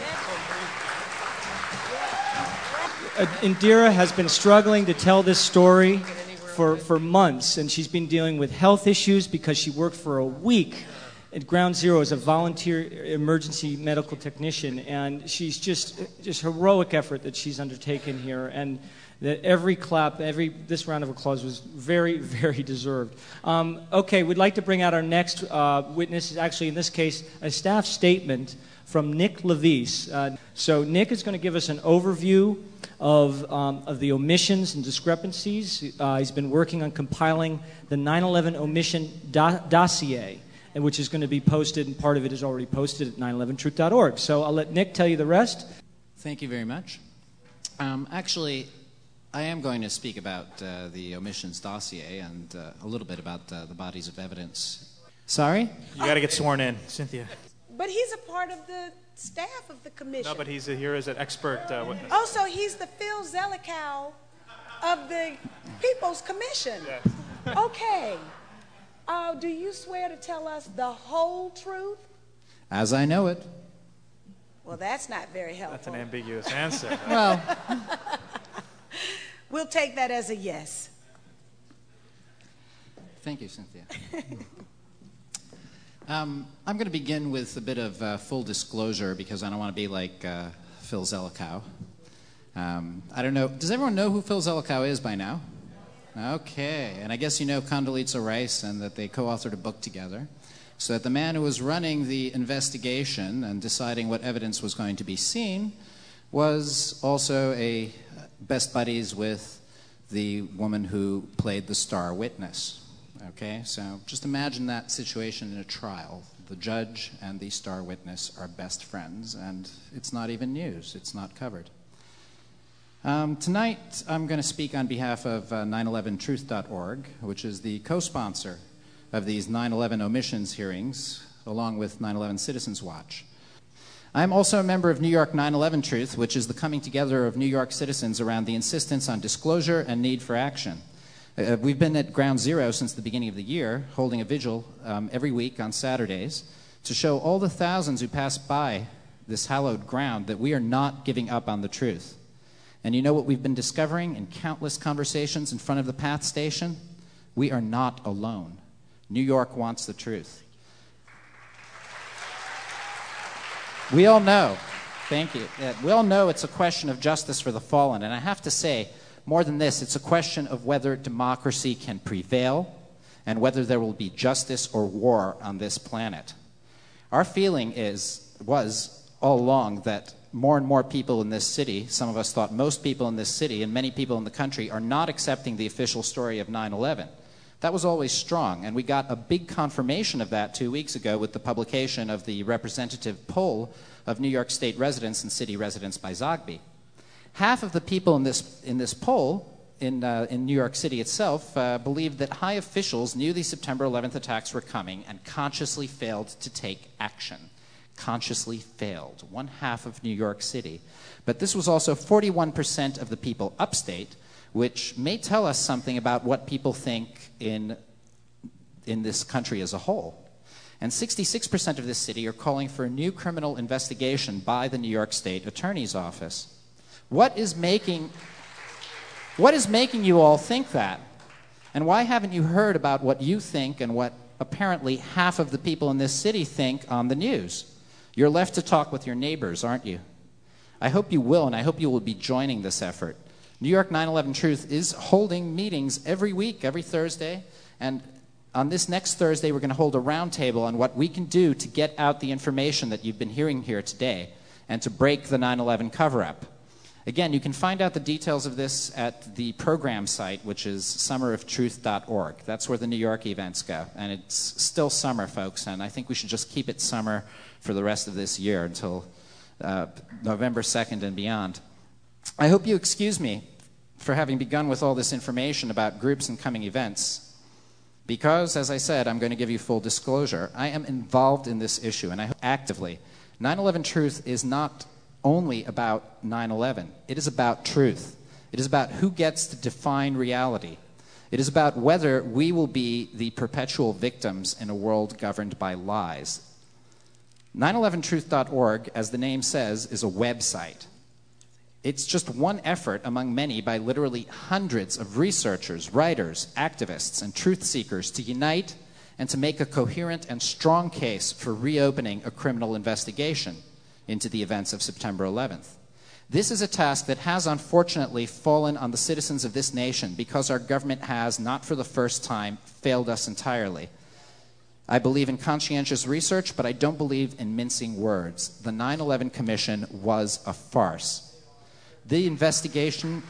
Indira has been struggling to tell this story for months, and she's been dealing with health issues because she worked for a week at Ground Zero as a volunteer emergency medical technician, and she's just heroic effort that she's undertaken here, and that every clap, this round of applause was very, very deserved. Okay, we'd like to bring out our next witness, actually in this case, a staff statement from Nick Levis. So Nick is going to give us an overview of the omissions and discrepancies. He's been working on compiling the 9/11 omission dossier, which is going to be posted, and part of it is already posted at 911truth.org. So I'll let Nick tell you the rest. Thank you very much. Actually, I am going to speak about the omissions dossier and a little bit about the bodies of evidence. Sorry? You got to get sworn in, Cynthia. But he's a part of the staff of the commission. No, but he's here as an expert witness. Oh, so he's the Phil Zelikow of the People's Commission. Yes. Okay. Do you swear to tell us the whole truth? As I know it. Well, that's not very helpful. That's an ambiguous answer. Well, we'll take that as a yes. Thank you, Cynthia. I'm going to begin with a bit of full disclosure because I don't want to be like Phil Zelikow. I don't know. Does everyone know who Phil Zelikow is by now? Okay. And I guess you know Condoleezza Rice and that they co-authored a book together. So that the man who was running the investigation and deciding what evidence was going to be seen was also a best buddies with the woman who played the star witness. Okay, so just imagine that situation in a trial. The judge and the star witness are best friends, and it's not even news. It's not covered. Tonight, I'm going to speak on behalf of 911truth.org, which is the co-sponsor of these 9/11 omissions hearings, along with 9/11 Citizens Watch. I'm also a member of New York 9/11 Truth, which is the coming together of New York citizens around the insistence on disclosure and need for action. We've been at Ground Zero since the beginning of the year, holding a vigil every week on Saturdays to show all the thousands who pass by this hallowed ground that we are not giving up on the truth. And you know what we've been discovering in countless conversations in front of the PATH station? We are not alone. New York wants the truth. We all know, thank you, we all know it's a question of justice for the fallen. And I have to say, more than this, it's a question of whether democracy can prevail and whether there will be justice or war on this planet. Our feeling was all along that more and more people in this city, some of us thought most people in this city and many people in the country, are not accepting the official story of 9/11. That was always strong, and we got a big confirmation of that 2 weeks ago with the publication of the representative poll of New York State residents and city residents by Zogby. Half of the people in this poll in New York City itself believed that high officials knew the September 11th attacks were coming and consciously failed to take action. Consciously failed. 1/2 of New York City. But this was also 41% of the people upstate, which may tell us something about what people think in this country as a whole. And 66% of this city are calling for a new criminal investigation by the New York State Attorney's Office. What is making you all think that? And why haven't you heard about what you think and what apparently half of the people in this city think on the news? You're left to talk with your neighbors, aren't you? I hope you will, and I hope you will be joining this effort. New York 9/11 Truth is holding meetings every week, every Thursday, and on this next Thursday we're going to hold a roundtable on what we can do to get out the information that you've been hearing here today and to break the 9/11 cover-up. Again, you can find out the details of this at the program site, which is summeroftruth.org. That's where the New York events go. And it's still summer, folks, and I think we should just keep it summer for the rest of this year until November 2nd and beyond. I hope you excuse me for having begun with all this information about groups and coming events, because, as I said, I'm going to give you full disclosure. I am involved in this issue, and I hope actively. 9/11 Truth is not only about 9/11. It is about truth. It is about who gets to define reality. It is about whether we will be the perpetual victims in a world governed by lies. 911truth.org, as the name says, is a website. It's just one effort among many by literally hundreds of researchers, writers, activists, and truth seekers to unite and to make a coherent and strong case for reopening a criminal investigation into the events of September 11th. This is a task that has unfortunately fallen on the citizens of this nation because our government has, not for the first time, failed us entirely. I believe in conscientious research, but I don't believe in mincing words. The 9/11 Commission was a farce. The investigation,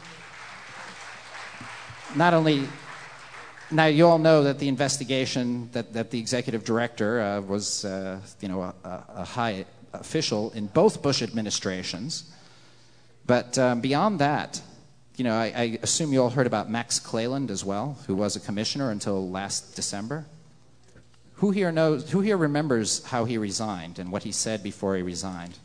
not only, now you all know that the investigation, that the executive director was, a high official in both Bush administrations, but beyond that, I assume you all heard about Max Cleland as well, who was a commissioner until last December. Who here remembers how he resigned and what he said before he resigned?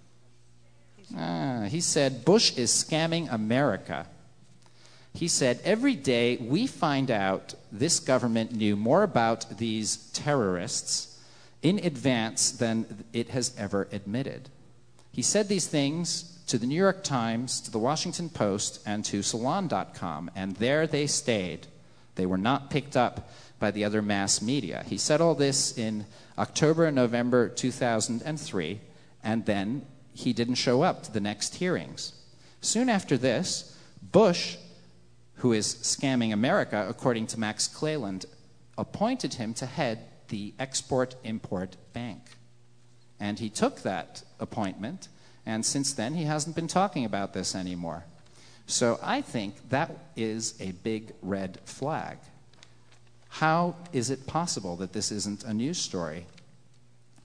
He said, Bush is scamming America. He said, every day we find out this government knew more about these terrorists in advance than it has ever admitted. He said these things to the New York Times, to the Washington Post, and to Salon.com, and there they stayed. They were not picked up by the other mass media. He said all this in October and November 2003, and then he didn't show up to the next hearings. Soon after this, Bush, who is scamming America, according to Max Cleland, appointed him to head the Export-Import Bank. And he took that appointment, and since then he hasn't been talking about this anymore. So I think that is a big red flag. How is it possible that this isn't a news story?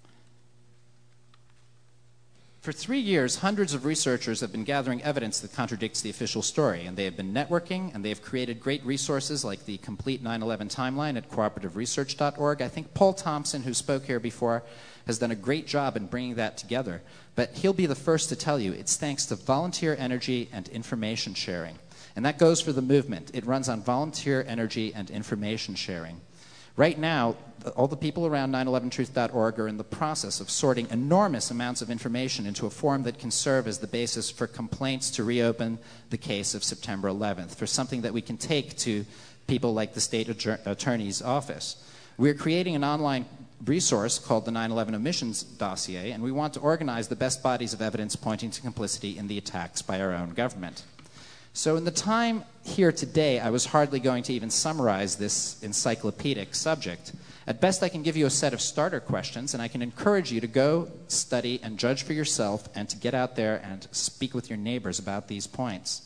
For 3 years, hundreds of researchers have been gathering evidence that contradicts the official story, and they have been networking, and they have created great resources like the Complete 9/11 Timeline at cooperativeresearch.org. I think Paul Thompson, who spoke here before, has done a great job in bringing that together. But he'll be the first to tell you it's thanks to volunteer energy and information sharing. And that goes for the movement. It runs on volunteer energy and information sharing. Right now, all the people around 911truth.org are in the process of sorting enormous amounts of information into a form that can serve as the basis for complaints to reopen the case of September 11th, for something that we can take to people like the state attorney's office. We're creating an online resource called the 9/11 Omissions Dossier, and we want to organize the best bodies of evidence pointing to complicity in the attacks by our own government. So in the time here today, I was hardly going to even summarize this encyclopedic subject. At best, I can give you a set of starter questions, and I can encourage you to go study and judge for yourself and to get out there and speak with your neighbors about these points.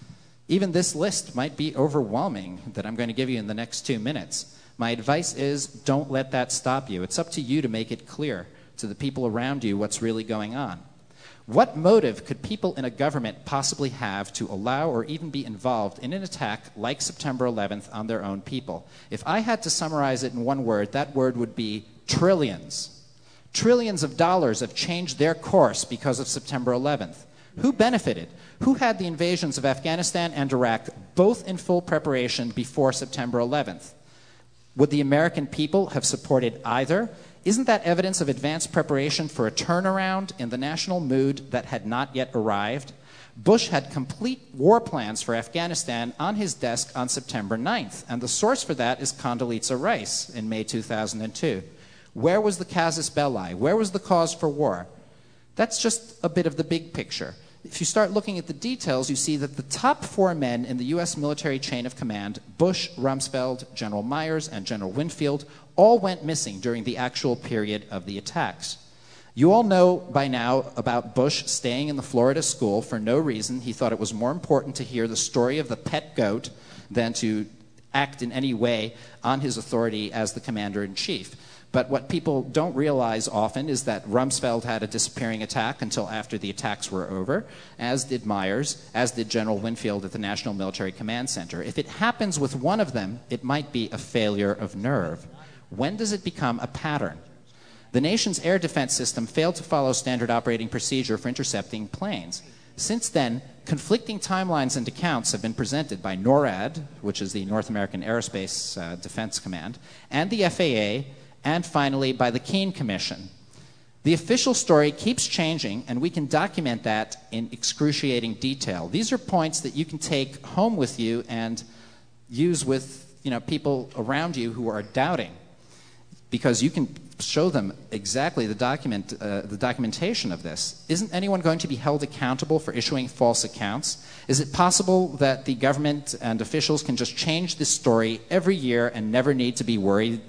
Even this list might be overwhelming that I'm going to give you in the next 2 minutes. My advice is don't let that stop you. It's up to you to make it clear to the people around you what's really going on. What motive could people in a government possibly have to allow or even be involved in an attack like September 11th on their own people? If I had to summarize it in one word, that word would be trillions. Trillions of dollars have changed their course because of September 11th. Who benefited? Who had the invasions of Afghanistan and Iraq both in full preparation before September 11th? Would the American people have supported either? Isn't that evidence of advanced preparation for a turnaround in the national mood that had not yet arrived? Bush had complete war plans for Afghanistan on his desk on September 9th, and the source for that is Condoleezza Rice in May 2002. Where was the casus belli? Where was the cause for war? That's just a bit of the big picture. If you start looking at the details, you see that the top 4 men in the U.S. military chain of command, Bush, Rumsfeld, General Myers, and General Winfield, all went missing during the actual period of the attacks. You all know by now about Bush staying in the Florida school for no reason. He thought it was more important to hear the story of the pet goat than to act in any way on his authority as the commander-in-chief. But what people don't realize often is that Rumsfeld had a disappearing attack until after the attacks were over, as did Myers, as did General Winfield at the National Military Command Center. If it happens with one of them, it might be a failure of nerve. When does it become a pattern? The nation's air defense system failed to follow standard operating procedure for intercepting planes. Since then, conflicting timelines and accounts have been presented by NORAD, which is the North American Aerospace Defense Command, and the FAA, and finally by the Keane Commission. The official story keeps changing, and we can document that in excruciating detail. These are points that you can take home with you and use with people around you who are doubting, because you can show them exactly the documentation of this. Isn't anyone going to be held accountable for issuing false accounts? Is it possible that the government and officials can just change this story every year and never need to worry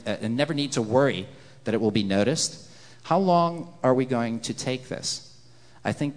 that it will be noticed? How long are we going to take this? I think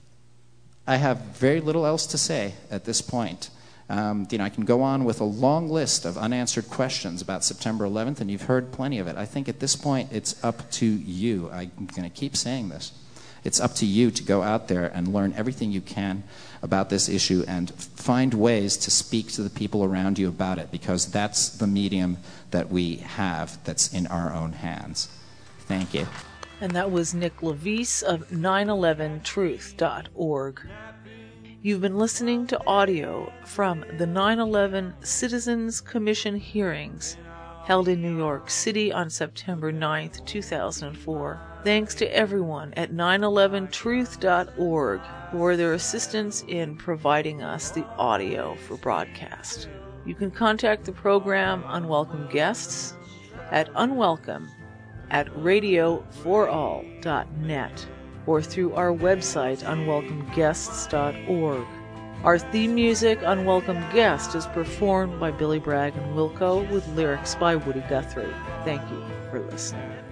I have very little else to say at this point. I can go on with a long list of unanswered questions about September 11th, and you've heard plenty of it. I think at this point it's up to you. I'm going to keep saying this. It's up to you to go out there and learn everything you can about this issue and find ways to speak to the people around you about it, because that's the medium that we have that's in our own hands. Thank you. And that was Nick Levice of 911truth.org. You've been listening to audio from the 9/11 Citizens Commission hearings held in New York City on September 9th, 2004. Thanks to everyone at 911truth.org for their assistance in providing us the audio for broadcast. You can contact the program Unwelcome Guests at unwelcome@radioforall.net or through our website, unwelcomeguests.org. Our theme music, Unwelcome Guest, is performed by Billy Bragg and Wilco with lyrics by Woody Guthrie. Thank you for listening.